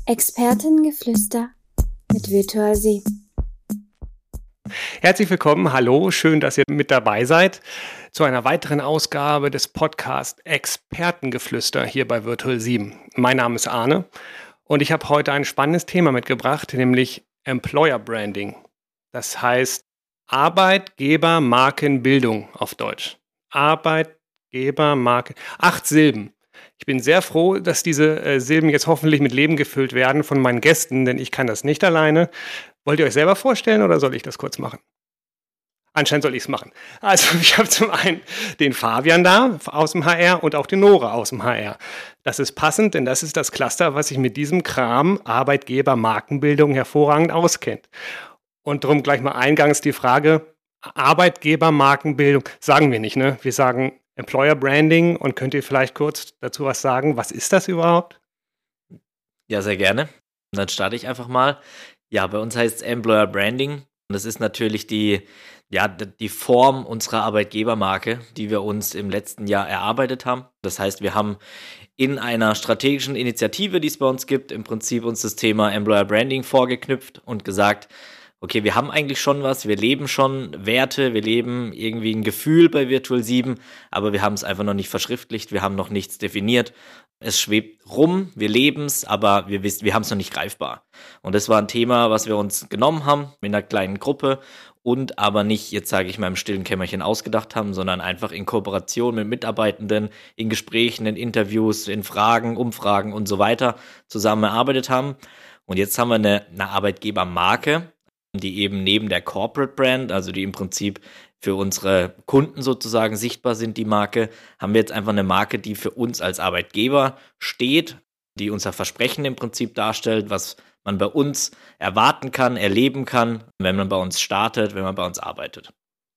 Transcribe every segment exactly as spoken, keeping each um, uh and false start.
Expertengeflüster mit Virtual sieben. Herzlich willkommen, hallo, schön, dass ihr mit dabei seid zu einer weiteren Ausgabe des Podcasts Expertengeflüster hier bei Virtual sieben. Mein Name ist Arne und ich habe heute ein spannendes Thema mitgebracht, nämlich Employer Branding. Das heißt Arbeitgebermarkenbildung auf Deutsch. Arbeitgebermarken, acht Silben. Ich bin sehr froh, dass diese äh, Silben jetzt hoffentlich mit Leben gefüllt werden von meinen Gästen, denn ich kann das nicht alleine. Wollt ihr euch selber vorstellen oder soll ich das kurz machen? Anscheinend soll ich es machen. Also ich habe zum einen den Fabian da aus dem H R und auch den Nora aus dem H R. Das ist passend, denn das ist das Cluster, was sich mit diesem Kram Arbeitgebermarkenbildung hervorragend auskennt. Und darum gleich mal eingangs die Frage, Arbeitgebermarkenbildung sagen wir nicht, ne? Wir sagen Employer Branding, und könnt ihr vielleicht kurz dazu was sagen? Was ist das überhaupt? Ja, sehr gerne. Und dann starte ich einfach mal. Ja, bei uns heißt es Employer Branding. Und das ist natürlich die, ja, die Form unserer Arbeitgebermarke, die wir uns im letzten Jahr erarbeitet haben. Das heißt, wir haben in einer strategischen Initiative, die es bei uns gibt, im Prinzip uns das Thema Employer Branding vorgeknüpft und gesagt, okay, wir haben eigentlich schon was, wir leben schon Werte, wir leben irgendwie ein Gefühl bei Virtual sieben, aber wir haben es einfach noch nicht verschriftlicht, wir haben noch nichts definiert. Es schwebt rum, wir leben es, aber wir wissen, wir haben es noch nicht greifbar. Und das war ein Thema, was wir uns genommen haben in einer kleinen Gruppe und aber nicht, jetzt sage ich mal, im stillen Kämmerchen ausgedacht haben, sondern einfach in Kooperation mit Mitarbeitenden, in Gesprächen, in Interviews, in Fragen, Umfragen und so weiter zusammen erarbeitet haben. Und jetzt haben wir eine, eine Arbeitgebermarke, die eben neben der Corporate Brand, also die im Prinzip für unsere Kunden sozusagen sichtbar sind, die Marke, haben wir jetzt einfach eine Marke, die für uns als Arbeitgeber steht, die unser Versprechen im Prinzip darstellt, was man bei uns erwarten kann, erleben kann, wenn man bei uns startet, wenn man bei uns arbeitet.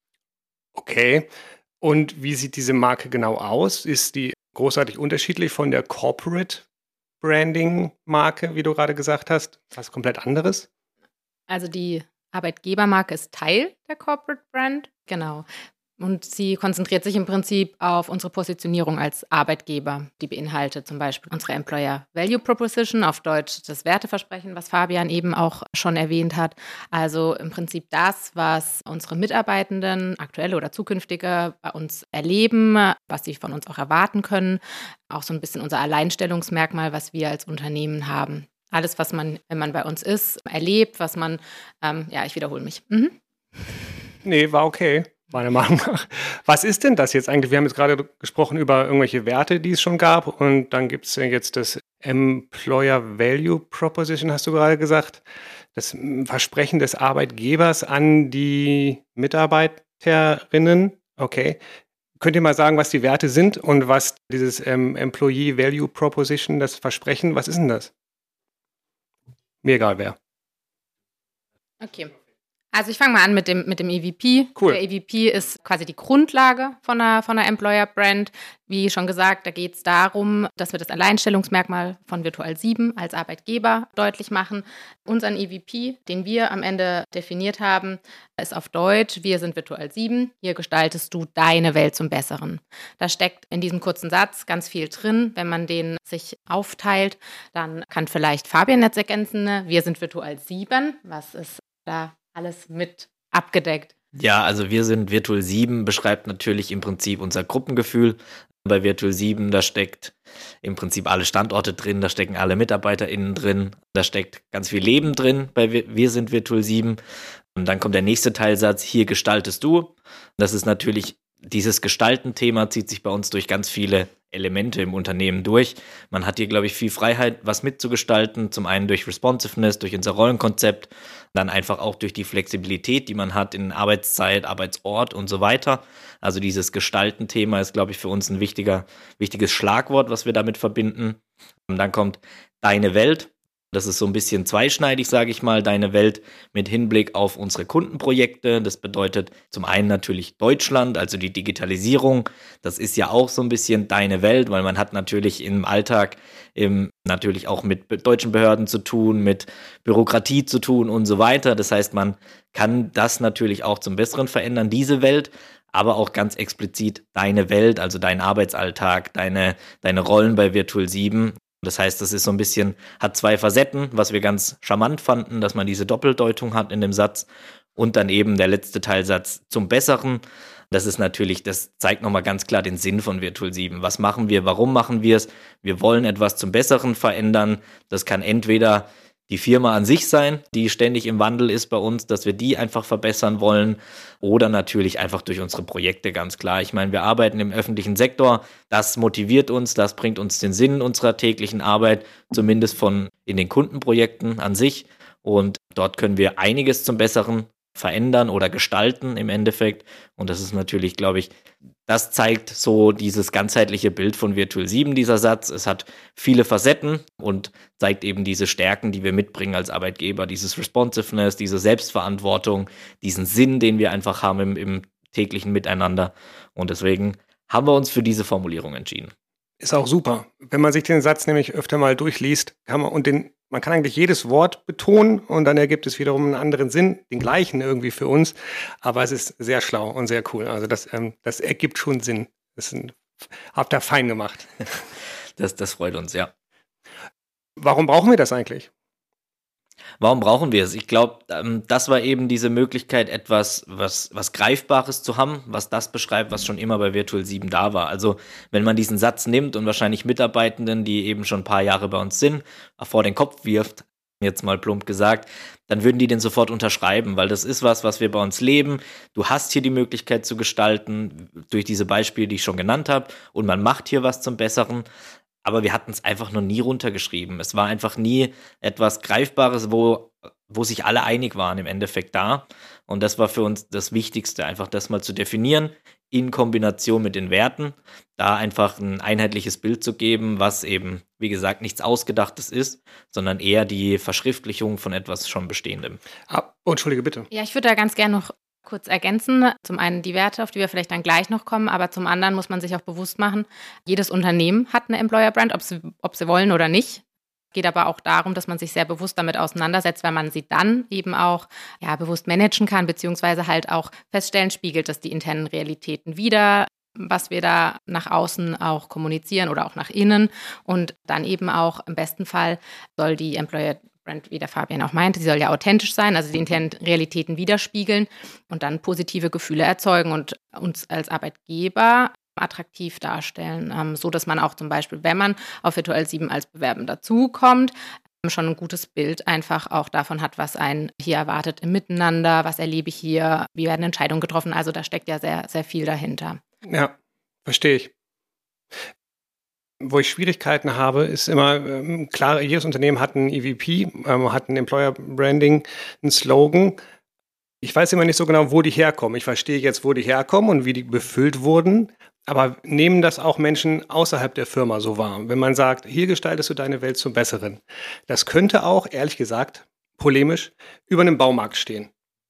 Okay, und wie sieht diese Marke genau aus? Ist die großartig unterschiedlich von der Corporate Branding Marke, wie du gerade gesagt hast? Was komplett anderes? Also die Arbeitgebermarke ist Teil der Corporate Brand, genau. Und sie konzentriert sich im Prinzip auf unsere Positionierung als Arbeitgeber. Die beinhaltet zum Beispiel unsere Employer Value Proposition, auf Deutsch das Werteversprechen, was Fabian eben auch schon erwähnt hat. Also im Prinzip das, was unsere Mitarbeitenden, aktuelle oder zukünftige, bei uns erleben, was sie von uns auch erwarten können. Auch so ein bisschen unser Alleinstellungsmerkmal, was wir als Unternehmen haben. Alles, was man, wenn man bei uns ist, erlebt, was man, ähm, ja, ich wiederhole mich. Mhm. Nee, war okay, meiner Meinung nach. Was ist denn das jetzt eigentlich? Wir haben jetzt gerade gesprochen über irgendwelche Werte, die es schon gab. Und dann gibt es jetzt das Employer Value Proposition, hast du gerade gesagt. Das Versprechen des Arbeitgebers an die Mitarbeiterinnen. Okay. Könnt ihr mal sagen, was die Werte sind und was dieses ähm, Employee Value Proposition, das Versprechen, was ist denn das? Mir egal wer. Okay. Also ich fange mal an mit dem, mit dem E V P. Cool. Der E V P ist quasi die Grundlage von einer, von einer Employer Brand. Wie schon gesagt, da geht es darum, dass wir das Alleinstellungsmerkmal von Virtual sieben als Arbeitgeber deutlich machen. Unseren E V P, den wir am Ende definiert haben, ist auf Deutsch: Wir sind Virtual sieben, hier gestaltest du deine Welt zum Besseren. Da steckt in diesem kurzen Satz ganz viel drin. Wenn man den sich aufteilt, dann kann vielleicht Fabian jetzt ergänzen: Wir sind Virtual sieben. Was ist da alles mit abgedeckt? Ja, also wir sind Virtual sieben, beschreibt natürlich im Prinzip unser Gruppengefühl. Bei Virtual sieben, da steckt im Prinzip alle Standorte drin, da stecken alle MitarbeiterInnen drin, da steckt ganz viel Leben drin bei Wir, wir sind Virtual sieben. Und dann kommt der nächste Teilsatz: Hier gestaltest du. Das ist natürlich, dieses Gestalten-Thema zieht sich bei uns durch ganz viele Elemente im Unternehmen durch. Man hat hier, glaube ich, viel Freiheit, was mitzugestalten. Zum einen durch Responsiveness, durch unser Rollenkonzept, dann einfach auch durch die Flexibilität, die man hat in Arbeitszeit, Arbeitsort und so weiter. Also dieses Gestalten-Thema ist, glaube ich, für uns ein wichtiger, wichtiges Schlagwort, was wir damit verbinden. Und dann kommt deine Welt. Das ist so ein bisschen zweischneidig, sage ich mal, deine Welt mit Hinblick auf unsere Kundenprojekte. Das bedeutet zum einen natürlich Deutschland, also die Digitalisierung. Das ist ja auch so ein bisschen deine Welt, weil man hat natürlich im Alltag im, natürlich auch mit deutschen Behörden zu tun, mit Bürokratie zu tun und so weiter. Das heißt, man kann das natürlich auch zum Besseren verändern, diese Welt, aber auch ganz explizit deine Welt, also dein Arbeitsalltag, deine, deine Rollen bei Virtual sieben. Das heißt, das ist so ein bisschen, hat zwei Facetten, was wir ganz charmant fanden, dass man diese Doppeldeutung hat in dem Satz und dann eben der letzte Teilsatz zum Besseren. Das ist natürlich, das zeigt nochmal ganz klar den Sinn von Virtual sieben. Was machen wir? Warum machen wir es? Wir wollen etwas zum Besseren verändern. Das kann entweder die Firma an sich sein, die ständig im Wandel ist bei uns, dass wir die einfach verbessern wollen oder natürlich einfach durch unsere Projekte, ganz klar. Ich meine, wir arbeiten im öffentlichen Sektor, das motiviert uns, das bringt uns den Sinn unserer täglichen Arbeit, zumindest von in den Kundenprojekten an sich und dort können wir einiges zum Besseren verändern oder gestalten im Endeffekt und das ist natürlich, glaube ich, das zeigt so dieses ganzheitliche Bild von Virtual sieben, dieser Satz. Es hat viele Facetten und zeigt eben diese Stärken, die wir mitbringen als Arbeitgeber, dieses Responsiveness, diese Selbstverantwortung, diesen Sinn, den wir einfach haben im, im täglichen Miteinander und deswegen haben wir uns für diese Formulierung entschieden. Ist auch super. Wenn man sich den Satz nämlich öfter mal durchliest, kann man und den man kann eigentlich jedes Wort betonen und dann ergibt es wiederum einen anderen Sinn, den gleichen irgendwie für uns. Aber es ist sehr schlau und sehr cool. Also das, ähm, das ergibt schon Sinn. Das ist, habt ihr fein gemacht. Das, das freut uns, ja. Warum brauchen wir das eigentlich? Warum brauchen wir es? Ich glaube, das war eben diese Möglichkeit, etwas was, was Greifbares zu haben, was das beschreibt, was schon immer bei Virtual sieben da war. Also wenn man diesen Satz nimmt und wahrscheinlich Mitarbeitenden, die eben schon ein paar Jahre bei uns sind, vor den Kopf wirft, jetzt mal plump gesagt, dann würden die den sofort unterschreiben, weil das ist was, was wir bei uns leben. Du hast hier die Möglichkeit zu gestalten, durch diese Beispiele, die ich schon genannt habe, und man macht hier was zum Besseren. Aber wir hatten es einfach noch nie runtergeschrieben. Es war einfach nie etwas Greifbares, wo, wo sich alle einig waren im Endeffekt da. Und das war für uns das Wichtigste, einfach das mal zu definieren, in Kombination mit den Werten, da einfach ein einheitliches Bild zu geben, was eben, wie gesagt, nichts Ausgedachtes ist, sondern eher die Verschriftlichung von etwas schon Bestehendem. Ah, oh, Entschuldige, bitte. Ja, ich würde da ganz gerne noch kurz ergänzen. Zum einen die Werte, auf die wir vielleicht dann gleich noch kommen, aber zum anderen muss man sich auch bewusst machen, jedes Unternehmen hat eine Employer Brand, ob sie, ob sie wollen oder nicht. Geht aber auch darum, dass man sich sehr bewusst damit auseinandersetzt, weil man sie dann eben auch ja, bewusst managen kann, beziehungsweise halt auch feststellen, spiegelt das die internen Realitäten wider, was wir da nach außen auch kommunizieren oder auch nach innen. Und dann eben auch im besten Fall soll die Employer Brand, wie der Fabian auch meinte, sie soll ja authentisch sein, also die internen Realitäten widerspiegeln und dann positive Gefühle erzeugen und uns als Arbeitgeber attraktiv darstellen, ähm, so dass man auch zum Beispiel, wenn man auf Virtual sieben als Bewerben dazukommt, schon ein gutes Bild einfach auch davon hat, was einen hier erwartet im Miteinander, was erlebe ich hier, wie werden Entscheidungen getroffen, also da steckt ja sehr, sehr viel dahinter. Ja, verstehe ich. Wo ich Schwierigkeiten habe, ist immer, ähm, klar, jedes Unternehmen hat ein E V P, ähm, hat ein Employer Branding, einen Slogan. Ich weiß immer nicht so genau, wo die herkommen. Ich verstehe jetzt, wo die herkommen und wie die befüllt wurden, aber nehmen das auch Menschen außerhalb der Firma so wahr? Wenn man sagt, hier gestaltest du deine Welt zum Besseren. Das könnte auch, ehrlich gesagt, polemisch, über einem Baumarkt stehen.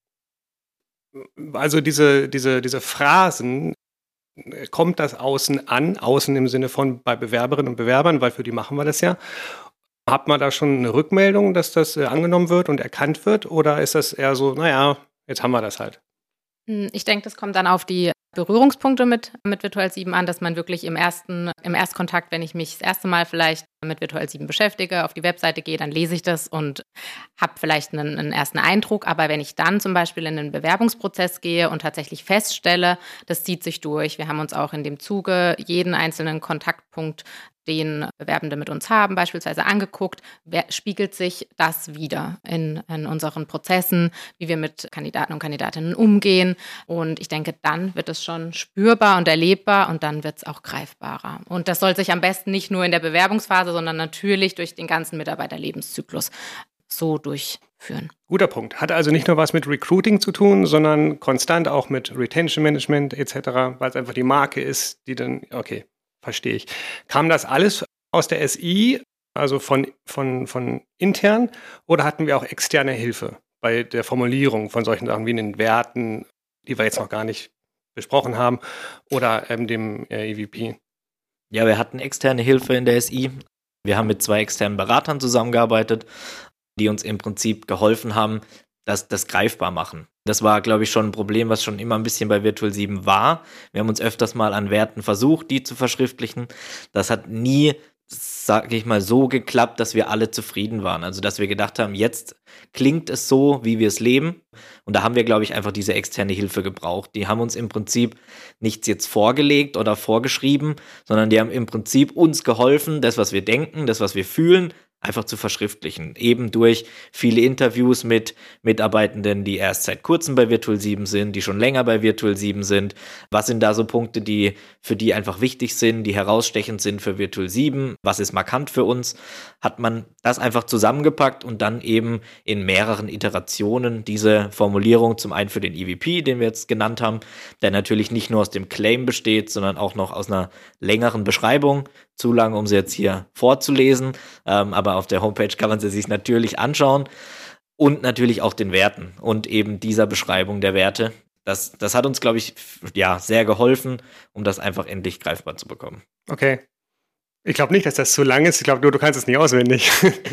Also diese, diese, diese Phrasen, kommt das außen an, außen im Sinne von bei Bewerberinnen und Bewerbern, weil für die machen wir das ja. Hat man da schon eine Rückmeldung, dass das äh, angenommen wird und erkannt wird? Oder ist das eher so, naja, jetzt haben wir das halt? Ich denke, das kommt dann auf die Berührungspunkte mit, mit Virtual sieben an, dass man wirklich im ersten, im Erstkontakt, wenn ich mich das erste Mal vielleicht mit Virtual sieben beschäftige, auf die Webseite gehe, dann lese ich das und habe vielleicht einen, einen ersten Eindruck. Aber wenn ich dann zum Beispiel in den Bewerbungsprozess gehe und tatsächlich feststelle, das zieht sich durch. Wir haben uns auch in dem Zuge jeden einzelnen Kontaktpunkt, den Bewerbende mit uns haben, beispielsweise angeguckt, wer, spiegelt sich das wieder in, in unseren Prozessen, wie wir mit Kandidaten und Kandidatinnen umgehen. Und ich denke, dann wird es schon spürbar und erlebbar und dann wird es auch greifbarer. Und das soll sich am besten nicht nur in der Bewerbungsphase, sondern natürlich durch den ganzen Mitarbeiterlebenszyklus so durchführen. Guter Punkt. Hat also nicht nur was mit Recruiting zu tun, sondern konstant auch mit Retention Management et cetera, weil es einfach die Marke ist, die dann, okay, verstehe ich. Kam das alles aus der S I, also von, von, von intern, oder hatten wir auch externe Hilfe bei der Formulierung von solchen Sachen wie in den Werten, die wir jetzt noch gar nicht besprochen haben, oder ähm, dem äh, E V P? Ja, wir hatten externe Hilfe in der S I. Wir haben mit zwei externen Beratern zusammengearbeitet, die uns im Prinzip geholfen haben, das, das greifbar machen. Das war, glaube ich, schon ein Problem, was schon immer ein bisschen bei Virtual sieben war. Wir haben uns öfters mal an Werten versucht, die zu verschriftlichen. Das hat nie sage ich mal, so geklappt, dass wir alle zufrieden waren. Also, dass wir gedacht haben, jetzt klingt es so, wie wir es leben. Und da haben wir, glaube ich, einfach diese externe Hilfe gebraucht. Die haben uns im Prinzip nichts jetzt vorgelegt oder vorgeschrieben, sondern die haben im Prinzip uns geholfen, das, was wir denken, das, was wir fühlen, einfach zu verschriftlichen. Eben durch viele Interviews mit Mitarbeitenden, die erst seit kurzem bei Virtual sieben sind, die schon länger bei Virtual sieben sind. Was sind da so Punkte, die für die einfach wichtig sind, die herausstechend sind für Virtual sieben? Was ist markant für uns? Hat man das einfach zusammengepackt und dann eben in mehreren Iterationen diese Formulierung, zum einen für den E V P, den wir jetzt genannt haben, der natürlich nicht nur aus dem Claim besteht, sondern auch noch aus einer längeren Beschreibung. Zu lang, um sie jetzt hier vorzulesen, ähm, aber auf der Homepage kann man sie sich natürlich anschauen und natürlich auch den Werten und eben dieser Beschreibung der Werte. Das, das hat uns, glaube ich, ja, sehr geholfen, um das einfach endlich greifbar zu bekommen. Okay. Ich glaube nicht, dass das zu lang ist. Ich glaube nur, du kannst es nicht auswendig.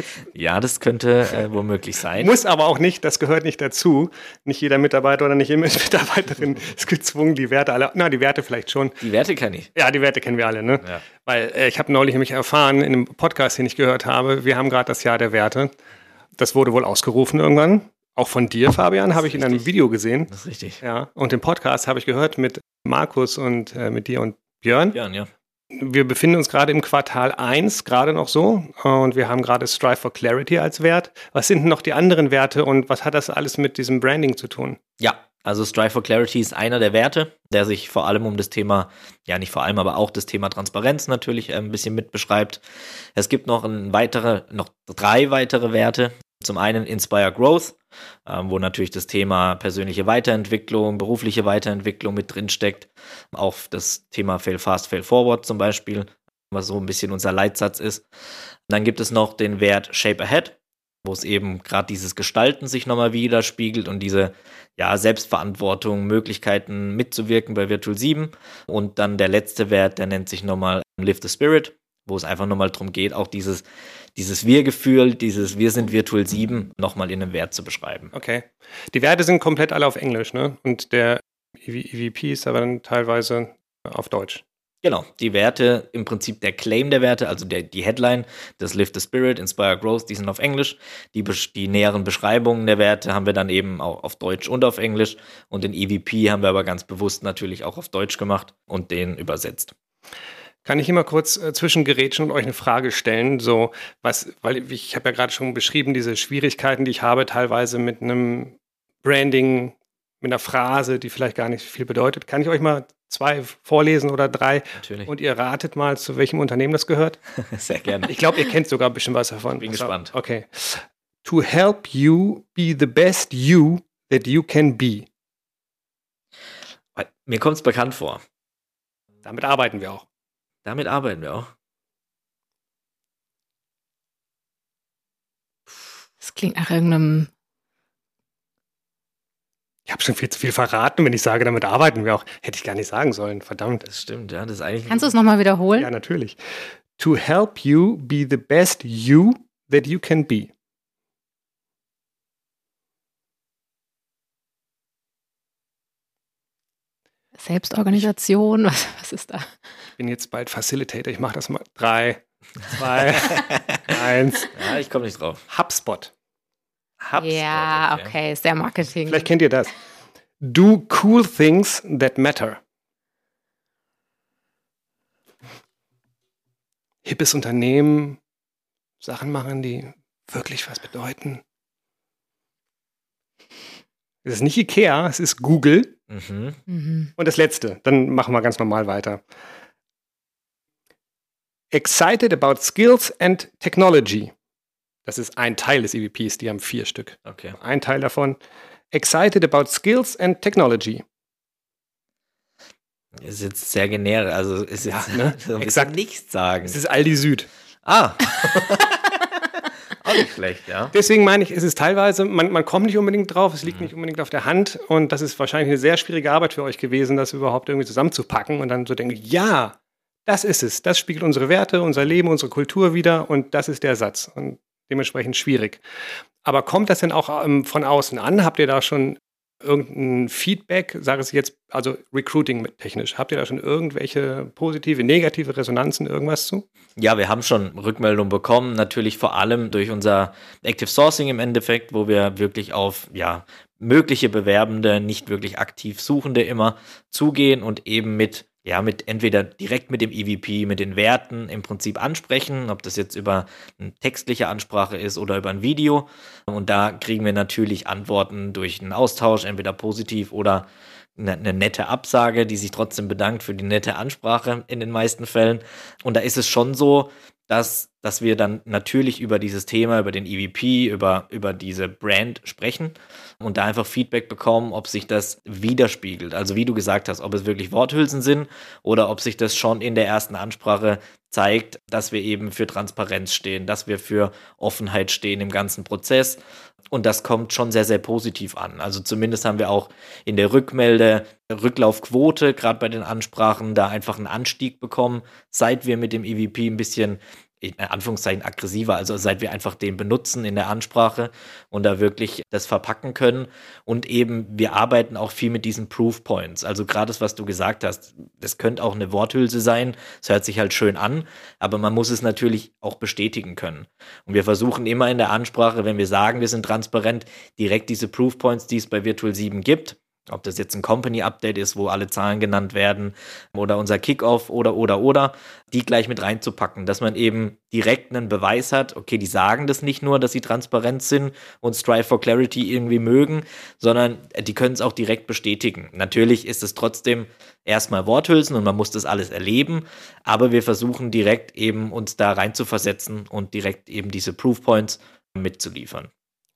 Ja, das könnte äh, womöglich sein. Muss aber auch nicht, das gehört nicht dazu. Nicht jeder Mitarbeiter oder nicht jede Mitarbeiterin ist gezwungen, die Werte alle, na, die Werte vielleicht schon. Die Werte kenne ich. Ja, die Werte kennen wir alle, ne? Ja. Weil äh, ich habe neulich nämlich erfahren, in einem Podcast, den ich gehört habe, wir haben gerade das Jahr der Werte. Das wurde wohl ausgerufen irgendwann. Auch von dir, Fabian, habe ich in einem Video gesehen. Das ist richtig. Ja, und den Podcast habe ich gehört mit Markus und äh, mit dir und Björn. Björn, ja. Wir befinden uns gerade im Quartal eins, gerade noch so. Und wir haben gerade Strive for Clarity als Wert. Was sind denn noch die anderen Werte und was hat das alles mit diesem Branding zu tun? Ja, also Strive for Clarity ist einer der Werte, der sich vor allem um das Thema, ja nicht vor allem, aber auch das Thema Transparenz natürlich ein bisschen mit beschreibt. Es gibt noch ein weitere, noch drei weitere Werte. Zum einen Inspire Growth, ähm, wo natürlich das Thema persönliche Weiterentwicklung, berufliche Weiterentwicklung mit drin steckt. Auch das Thema Fail Fast, Fail Forward zum Beispiel, was so ein bisschen unser Leitsatz ist. Dann gibt es noch den Wert Shape Ahead, wo es eben gerade dieses Gestalten sich nochmal widerspiegelt und diese ja, Selbstverantwortung, Möglichkeiten mitzuwirken bei Virtual sieben. Und dann der letzte Wert, der nennt sich nochmal Live the Spirit, wo es einfach nochmal darum geht, auch dieses, dieses Wir-Gefühl, dieses Wir sind Virtual sieben nochmal in einem Wert zu beschreiben. Okay. Die Werte sind komplett alle auf Englisch, ne? Und der E V P ist aber dann teilweise auf Deutsch. Genau, die Werte, im Prinzip der Claim der Werte, also der, die Headline, das Live the Spirit, Inspire Growth, die sind auf Englisch. Die, die näheren Beschreibungen der Werte haben wir dann eben auch auf Deutsch und auf Englisch. Und den E V P haben wir aber ganz bewusst natürlich auch auf Deutsch gemacht und den übersetzt. Kann ich immer kurz äh, zwischengerätschen und euch eine Frage stellen? So, was, weil ich habe ja gerade schon beschrieben, diese Schwierigkeiten, die ich habe, teilweise mit einem Branding, mit einer Phrase, die vielleicht gar nicht viel bedeutet. Kann ich euch mal zwei vorlesen oder drei? Natürlich. Und ihr ratet mal, zu welchem Unternehmen das gehört? Sehr gerne. Ich glaube, ihr kennt sogar ein bisschen was davon. Bin gespannt. Okay. To help you be the best you that you can be. Mir kommt es bekannt vor. Damit arbeiten wir auch. Damit arbeiten wir auch. Das klingt nach irgendeinem. Ich habe schon viel zu viel verraten, wenn ich sage, damit arbeiten wir auch. Hätte ich gar nicht sagen sollen, verdammt. Das stimmt, ja. Das ist eigentlich. Kannst du es nochmal wiederholen? Ja, natürlich. To help you be the best you that you can be. Selbstorganisation, was, was ist da? Ich bin jetzt bald Facilitator, ich mache das mal. Drei, zwei, eins. Ja, ich komme nicht drauf. HubSpot. HubSpot, Ja, okay, okay, sehr Marketing. Vielleicht kennt ihr das. Do cool things that matter. Hippes Unternehmen, Sachen machen, die wirklich was bedeuten. Es ist nicht Ikea, es ist Google. Mhm. Mhm. Und das letzte, dann machen wir ganz normal weiter. Excited about skills and technology. Das ist ein Teil des E V Ps, die haben vier Stück. Okay. Ein Teil davon. Excited about skills and technology. Ist jetzt sehr generisch, also ist Ja, jetzt ne? so ein Exakt. bisschen nichts sagen. Es ist Aldi Süd. Ah. Auch nicht schlecht, ja. Deswegen meine ich, es ist teilweise, man, man kommt nicht unbedingt drauf, es liegt nicht unbedingt auf der Hand und das ist wahrscheinlich eine sehr schwierige Arbeit für euch gewesen, das überhaupt irgendwie zusammenzupacken und dann so denken, ja, das ist es, das spiegelt unsere Werte, unser Leben, unsere Kultur wider und das ist der Satz und dementsprechend schwierig. Aber kommt das denn auch ähm, von außen an? Habt ihr da schon irgendein Feedback, sage ich jetzt, also Recruiting-technisch, habt ihr da schon irgendwelche positive, negative Resonanzen, irgendwas zu? Ja, wir haben schon Rückmeldungen bekommen, natürlich vor allem durch unser Active Sourcing im Endeffekt, wo wir wirklich auf ja mögliche Bewerbende, nicht wirklich aktiv Suchende immer zugehen und eben mit ja, mit entweder direkt mit dem E V P, mit den Werten im Prinzip ansprechen, ob das jetzt über eine textliche Ansprache ist oder über ein Video. Und da kriegen wir natürlich Antworten durch einen Austausch, entweder positiv oder eine, eine nette Absage, die sich trotzdem bedankt für die nette Ansprache in den meisten Fällen. Und da ist es schon so, dass, dass wir dann natürlich über dieses Thema, über den E V P, über, über diese Brand sprechen und da einfach Feedback bekommen, ob sich das widerspiegelt. Also wie du gesagt hast, ob es wirklich Worthülsen sind oder ob sich das schon in der ersten Ansprache zeigt, dass wir eben für Transparenz stehen, dass wir für Offenheit stehen im ganzen Prozess. Und das kommt schon sehr, sehr positiv an. Also zumindest haben wir auch in der Rückmelde, Rücklaufquote, gerade bei den Ansprachen, da einfach einen Anstieg bekommen, seit wir mit dem E V P ein bisschen, in Anführungszeichen, aggressiver, also seit wir einfach den benutzen in der Ansprache und da wirklich das verpacken können. Und eben, wir arbeiten auch viel mit diesen Proof Points. Also gerade das, was du gesagt hast, das könnte auch eine Worthülse sein. Es hört sich halt schön an, aber man muss es natürlich auch bestätigen können. Und wir versuchen immer in der Ansprache, wenn wir sagen, wir sind transparent, direkt diese Proof Points, die es bei Virtual sieben gibt, ob das jetzt ein Company-Update ist, wo alle Zahlen genannt werden oder unser Kickoff oder, oder, oder, die gleich mit reinzupacken, dass man eben direkt einen Beweis hat, okay, die sagen das nicht nur, dass sie transparent sind und Strive for Clarity irgendwie mögen, sondern die können es auch direkt bestätigen. Natürlich ist es trotzdem erstmal Worthülsen und man muss das alles erleben, aber wir versuchen direkt eben uns da reinzuversetzen und direkt eben diese Proof Points mitzuliefern.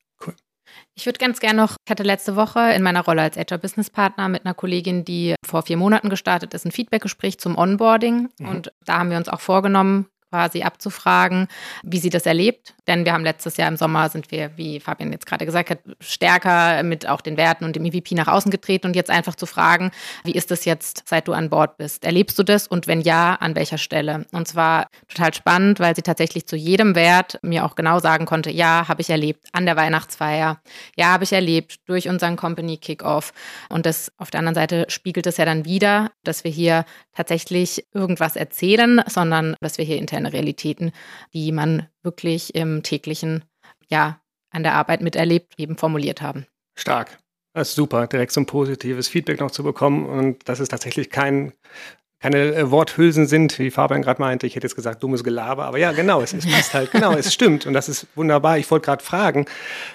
Ich würde ganz gerne noch, ich hatte letzte Woche in meiner Rolle als H R-Business-Partner mit einer Kollegin, die vor vier Monaten gestartet ist, ein Feedbackgespräch zum Onboarding. Mhm. Und da haben wir uns auch vorgenommen, quasi abzufragen, wie sie das erlebt. Denn wir haben letztes Jahr im Sommer, sind wir, wie Fabian jetzt gerade gesagt hat, stärker mit auch den Werten und dem E V P nach außen getreten und jetzt einfach zu fragen, wie ist das jetzt, seit du an Bord bist? Erlebst du das und wenn ja, an welcher Stelle? Und zwar total spannend, weil sie tatsächlich zu jedem Wert mir auch genau sagen konnte, ja, habe ich erlebt an der Weihnachtsfeier, ja, habe ich erlebt durch unseren Company Kickoff. Und das auf der anderen Seite spiegelt es ja dann wieder, dass wir hier tatsächlich irgendwas erzählen, sondern dass wir hier interne Realitäten, die man wirklich im täglichen, ja, an der Arbeit miterlebt, eben formuliert haben. Stark. Das ist super, direkt so ein positives Feedback noch zu bekommen und dass es tatsächlich kein, keine äh, Worthülsen sind, wie Fabian gerade meinte. Ich hätte jetzt gesagt, dummes Gelaber, aber ja, genau, es, es passt halt, genau, es stimmt und das ist wunderbar. Ich wollte gerade fragen,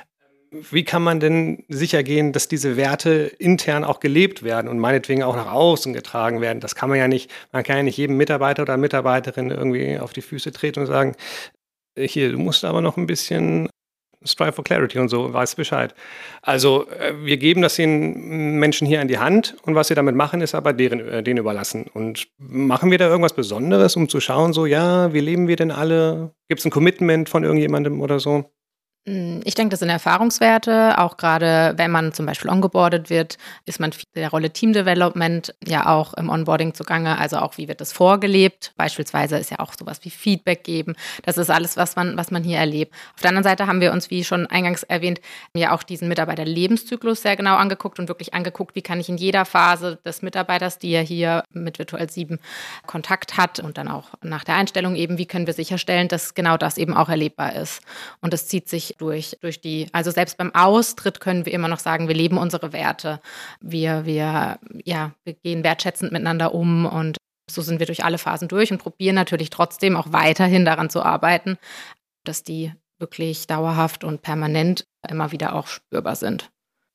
wie kann man denn sicher gehen, dass diese Werte intern auch gelebt werden und meinetwegen auch nach außen getragen werden? Das kann man ja nicht, man kann ja nicht jedem Mitarbeiter oder Mitarbeiterin irgendwie auf die Füße treten und sagen, hier, du musst aber noch ein bisschen Strive for Clarity und so, weißt Bescheid. Also wir geben das den Menschen hier an die Hand und was sie damit machen, ist aber deren, denen überlassen. Und machen wir da irgendwas Besonderes, um zu schauen, so, ja, wie leben wir denn alle? Gibt es ein Commitment von irgendjemandem oder so? Ich denke, das sind Erfahrungswerte, auch gerade wenn man zum Beispiel ongeboardet wird, ist man der Rolle Team Development ja auch im Onboarding zugange, also auch wie wird das vorgelebt, beispielsweise ist ja auch sowas wie Feedback geben, das ist alles, was man, was man hier erlebt. Auf der anderen Seite haben wir uns, wie schon eingangs erwähnt, ja auch diesen Mitarbeiterlebenszyklus sehr genau angeguckt und wirklich angeguckt, wie kann ich in jeder Phase des Mitarbeiters, die ja hier mit Virtual sieben Kontakt hat und dann auch nach der Einstellung eben, wie können wir sicherstellen, dass genau das eben auch erlebbar ist und das zieht sich durch, durch die, also selbst beim Austritt können wir immer noch sagen, wir leben unsere Werte. Wir, wir, ja, wir gehen wertschätzend miteinander um und so sind wir durch alle Phasen durch und probieren natürlich trotzdem auch weiterhin daran zu arbeiten, dass die wirklich dauerhaft und permanent immer wieder auch spürbar sind.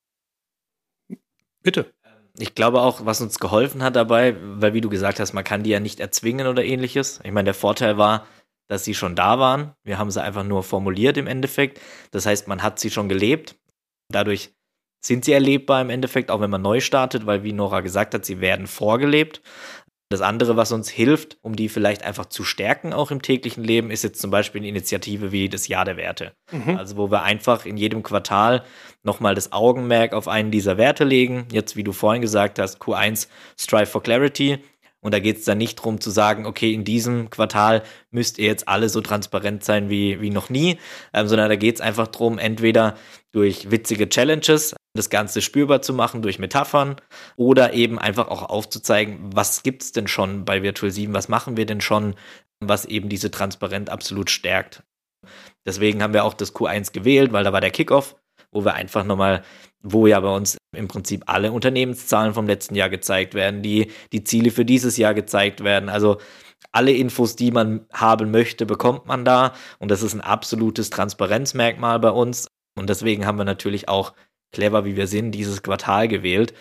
Bitte. Ich glaube auch, was uns geholfen hat dabei, weil wie du gesagt hast, man kann die ja nicht erzwingen oder ähnliches. Ich meine, der Vorteil war, dass sie schon da waren. Wir haben sie einfach nur formuliert im Endeffekt. Das heißt, man hat sie schon gelebt. Dadurch sind sie erlebbar im Endeffekt, auch wenn man neu startet, weil wie Nora gesagt hat, sie werden vorgelebt. Das andere, was uns hilft, um die vielleicht einfach zu stärken, auch im täglichen Leben, ist jetzt zum Beispiel eine Initiative wie das Jahr der Werte. Mhm. Also wo wir einfach in jedem Quartal nochmal das Augenmerk auf einen dieser Werte legen. Jetzt, wie du vorhin gesagt hast, Q eins Strive for Clarity. Und da geht es dann nicht darum zu sagen, okay, in diesem Quartal müsst ihr jetzt alle so transparent sein wie, wie noch nie, ähm, sondern da geht es einfach darum, entweder durch witzige Challenges das Ganze spürbar zu machen, durch Metaphern oder eben einfach auch aufzuzeigen, was gibt es denn schon bei Virtual sieben, was machen wir denn schon, was eben diese Transparenz absolut stärkt. Deswegen haben wir auch das Q eins gewählt, weil da war der Kickoff, wo wir einfach nochmal, wo ja bei uns im Prinzip alle Unternehmenszahlen vom letzten Jahr gezeigt werden, die, die Ziele für dieses Jahr gezeigt werden. Also alle Infos, die man haben möchte, bekommt man da. Und das ist ein absolutes Transparenzmerkmal bei uns. Und deswegen haben wir natürlich auch, clever wie wir sind, dieses Quartal gewählt,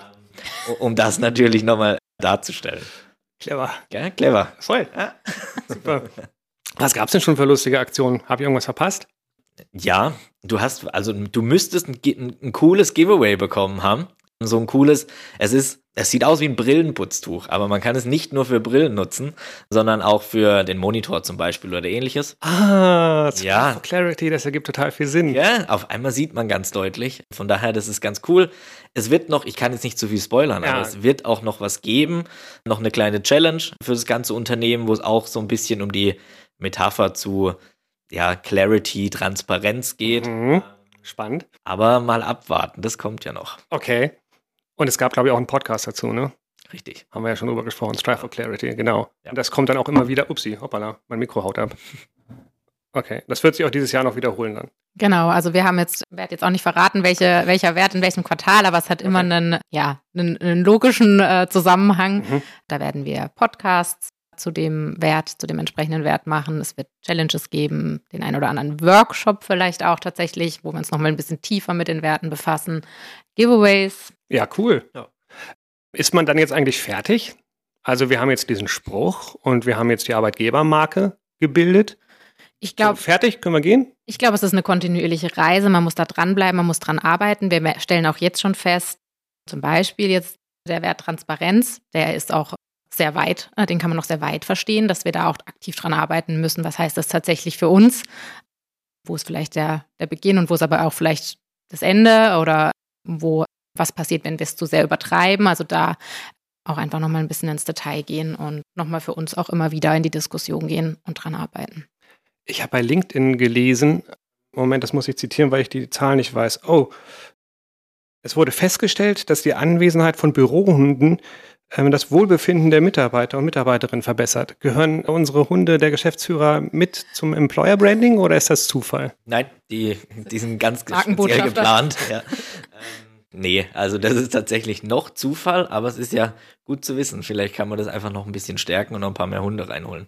um das natürlich nochmal darzustellen. Clever. Ja, clever. Voll. Ja. Super. Was gab es denn schon für lustige Aktionen? Habe ich irgendwas verpasst? Ja, du hast, also du müsstest ein, ein, ein cooles Giveaway bekommen haben. So ein cooles, es ist, es sieht aus wie ein Brillenputztuch, aber man kann es nicht nur für Brillen nutzen, sondern auch für den Monitor zum Beispiel oder ähnliches. Ah, ja. For Clarity, das ergibt total viel Sinn. Ja, auf einmal sieht man ganz deutlich. Von daher, das ist ganz cool. Es wird noch, ich kann jetzt nicht zu viel spoilern, Ja. aber es wird auch noch was geben. Noch eine kleine Challenge für das ganze Unternehmen, wo es auch so ein bisschen um die Metapher zu ja, Clarity, Transparenz geht. Mhm. Spannend. Aber mal abwarten, das kommt ja noch. Okay. Und es gab, glaube ich, auch einen Podcast dazu, ne? Richtig. Haben wir ja schon drüber gesprochen. Strive for Clarity, genau. Ja. Und das kommt dann auch immer wieder. Upsi, hoppala, mein Mikro haut ab. Okay, das wird sich auch dieses Jahr noch wiederholen dann. Genau, also wir haben jetzt, werde jetzt auch nicht verraten, welche, welcher Wert in welchem Quartal, aber es hat immer Okay. einen, ja, einen, einen logischen äh, Zusammenhang. Mhm. Da werden wir Podcasts zu dem Wert, zu dem entsprechenden Wert machen. Es wird Challenges geben, den einen oder anderen Workshop vielleicht auch tatsächlich, wo wir uns nochmal ein bisschen tiefer mit den Werten befassen. Giveaways. Ja, cool. Ja. Ist man dann jetzt eigentlich fertig? Also wir haben jetzt diesen Spruch und wir haben jetzt die Arbeitgebermarke gebildet. Ich glaube, So, fertig, können wir gehen? Ich glaube, es ist eine kontinuierliche Reise. Man muss da dranbleiben, man muss dran arbeiten. Wir me- stellen auch jetzt schon fest, zum Beispiel jetzt der Wert Transparenz, der ist auch sehr weit, äh, den kann man noch sehr weit verstehen, dass wir da auch aktiv dran arbeiten müssen. Was heißt das tatsächlich für uns? Wo ist vielleicht der, der Beginn und wo ist aber auch vielleicht das Ende oder wo, was passiert, wenn wir es zu sehr übertreiben? Also da auch einfach nochmal ein bisschen ins Detail gehen und nochmal für uns auch immer wieder in die Diskussion gehen und dran arbeiten. Ich habe bei LinkedIn gelesen, Moment, das muss ich zitieren, weil ich die Zahl nicht weiß. Oh, es wurde festgestellt, dass die Anwesenheit von Bürohunden ähm, das Wohlbefinden der Mitarbeiter und Mitarbeiterinnen verbessert. Gehören unsere Hunde der Geschäftsführer mit zum Employer Branding oder ist das Zufall? Nein, die, die sind ganz speziell Markenbotschafter. geplant. Ja. ähm, nee, also das ist tatsächlich noch Zufall, aber es ist ja gut zu wissen. Vielleicht kann man das einfach noch ein bisschen stärken und noch ein paar mehr Hunde reinholen.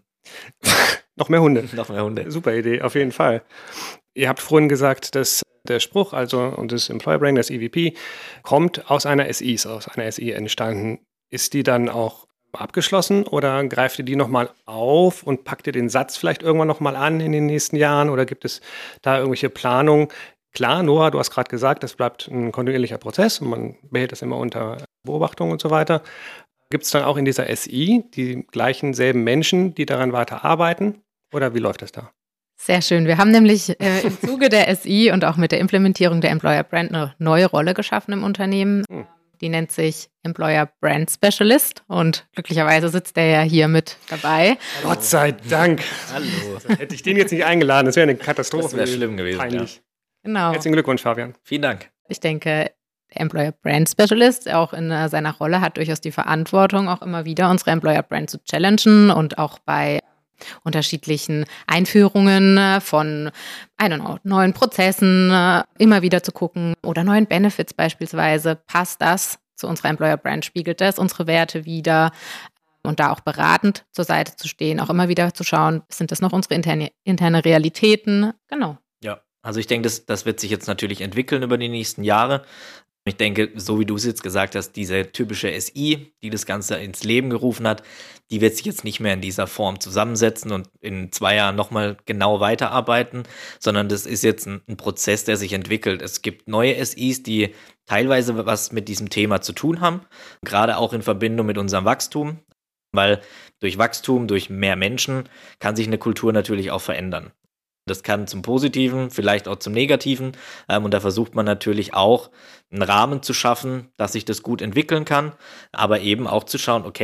Noch mehr Hunde. Noch mehr Hunde. Super Idee, auf jeden Fall. Ihr habt vorhin gesagt, dass der Spruch, also und das Employer Branding, das E V P, kommt aus einer S I, ist aus einer S I entstanden. Ist die dann auch abgeschlossen oder greift ihr die nochmal auf und packt ihr den Satz vielleicht irgendwann nochmal an in den nächsten Jahren oder gibt es da irgendwelche Planungen? Klar, Noah, du hast gerade gesagt, das bleibt ein kontinuierlicher Prozess und man behält das immer unter Beobachtung und so weiter. Gibt es dann auch in dieser S I die gleichen selben Menschen, die daran weiter arbeiten oder wie läuft das da? Sehr schön. Wir haben nämlich äh, im Zuge der S I und auch mit der Implementierung der Employer Brand eine neue Rolle geschaffen im Unternehmen. Hm. Die nennt sich Employer Brand Specialist und glücklicherweise sitzt der ja hier mit dabei. Gott sei Dank. Hallo. Hätte ich den jetzt nicht eingeladen, das wäre eine Katastrophe. Das wäre schlimm gewesen, Peinlich. Genau. Herzlichen Glückwunsch, Fabian. Vielen Dank. Ich denke, der Employer Brand Specialist auch in äh, seiner Rolle hat durchaus die Verantwortung, auch immer wieder unsere Employer Brand zu challengen und auch bei unterschiedlichen Einführungen äh, von I don't know, neuen Prozessen äh, immer wieder zu gucken oder neuen Benefits beispielsweise. Passt das zu unserer Employer Brand? Spiegelt das unsere Werte wider? Und da auch beratend zur Seite zu stehen, auch immer wieder zu schauen, sind das noch unsere interne, interne Realitäten? Genau. Ja, also ich denke, das, das wird sich jetzt natürlich entwickeln über die nächsten Jahre. Ich denke, so wie du es jetzt gesagt hast, diese typische S I, die das Ganze ins Leben gerufen hat, die wird sich jetzt nicht mehr in dieser Form zusammensetzen und in zwei Jahren nochmal genau weiterarbeiten, sondern das ist jetzt ein, ein Prozess, der sich entwickelt. Es gibt neue S Is, die teilweise was mit diesem Thema zu tun haben, gerade auch in Verbindung mit unserem Wachstum, weil durch Wachstum, durch mehr Menschen kann sich eine Kultur natürlich auch verändern. Das kann zum Positiven, vielleicht auch zum Negativen. Ähm, und da versucht man natürlich auch, einen Rahmen zu schaffen, dass sich das gut entwickeln kann. Aber eben auch zu schauen, okay,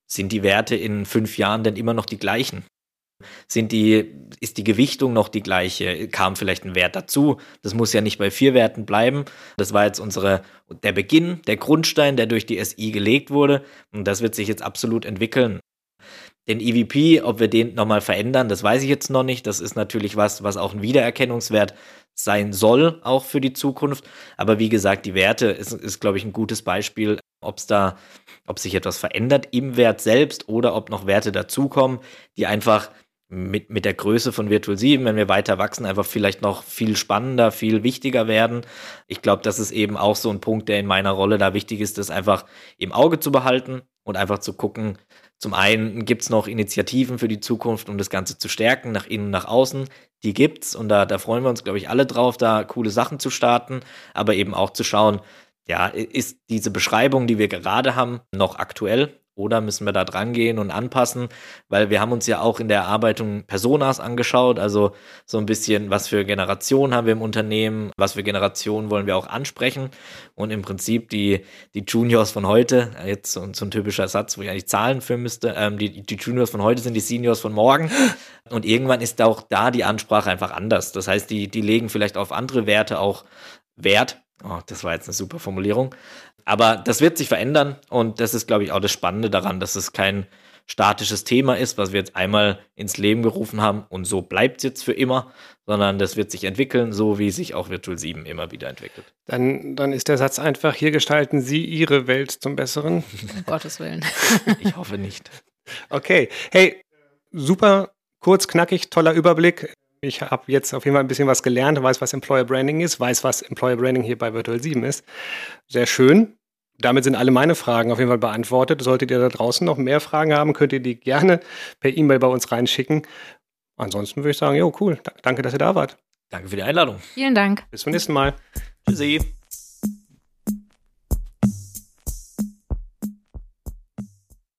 sind die Werte in fünf Jahren denn immer noch die gleichen? Sind die, ist die Gewichtung noch die gleiche? Kam vielleicht ein Wert dazu? Das muss ja nicht bei vier Werten bleiben. Das war jetzt unsere, der Beginn, der Grundstein, der durch die S I gelegt wurde. Und das wird sich jetzt absolut entwickeln. Den E V P, ob wir den nochmal verändern, das weiß ich jetzt noch nicht. Das ist natürlich was, was auch ein Wiedererkennungswert sein soll, auch für die Zukunft. Aber wie gesagt, die Werte ist, ist glaube ich, ein gutes Beispiel, ob es da, ob sich etwas verändert im Wert selbst oder ob noch Werte dazukommen, die einfach mit, mit der Größe von Virtual sieben, wenn wir weiter wachsen, einfach vielleicht noch viel spannender, viel wichtiger werden. Ich glaube, das ist eben auch so ein Punkt, der in meiner Rolle da wichtig ist, das einfach im Auge zu behalten und einfach zu gucken. Zum einen gibt es noch Initiativen für die Zukunft, um das Ganze zu stärken, nach innen und nach außen. Die gibt's und da, da freuen wir uns, glaube ich, alle drauf, da coole Sachen zu starten, aber eben auch zu schauen, ja, ist diese Beschreibung, die wir gerade haben, noch aktuell? Oder müssen wir da dran gehen und anpassen? Weil wir haben uns ja auch in der Erarbeitung Personas angeschaut, also so ein bisschen, was für Generationen haben wir im Unternehmen, was für Generationen wollen wir auch ansprechen. Und im Prinzip die, die Juniors von heute, jetzt so, so ein typischer Satz, wo ich eigentlich Zahlen für müsste, ähm, die, die Juniors von heute sind die Seniors von morgen. Und irgendwann ist auch da die Ansprache einfach anders. Das heißt, die, die legen vielleicht auf andere Werte auch Wert. Oh, das war jetzt eine super Formulierung. Aber das wird sich verändern und das ist, glaube ich, auch das Spannende daran, dass es kein statisches Thema ist, was wir jetzt einmal ins Leben gerufen haben und so bleibt es jetzt für immer, sondern das wird sich entwickeln, so wie sich auch Virtual sieben immer wieder entwickelt. Dann, dann ist der Satz einfach, hier gestalten Sie Ihre Welt zum Besseren. Um Gottes Willen. Ich hoffe nicht. Okay, hey, super kurz, knackig, toller Überblick. Ich habe jetzt auf jeden Fall ein bisschen was gelernt, weiß, was Employer Branding ist, weiß, was Employer Branding hier bei Virtual sieben ist. Sehr schön. Damit sind alle meine Fragen auf jeden Fall beantwortet. Solltet ihr da draußen noch mehr Fragen haben, könnt ihr die gerne per E-Mail bei uns reinschicken. Ansonsten würde ich sagen, jo, cool. Danke, dass ihr da wart. Danke für die Einladung. Vielen Dank. Bis zum nächsten Mal. Tschüssi.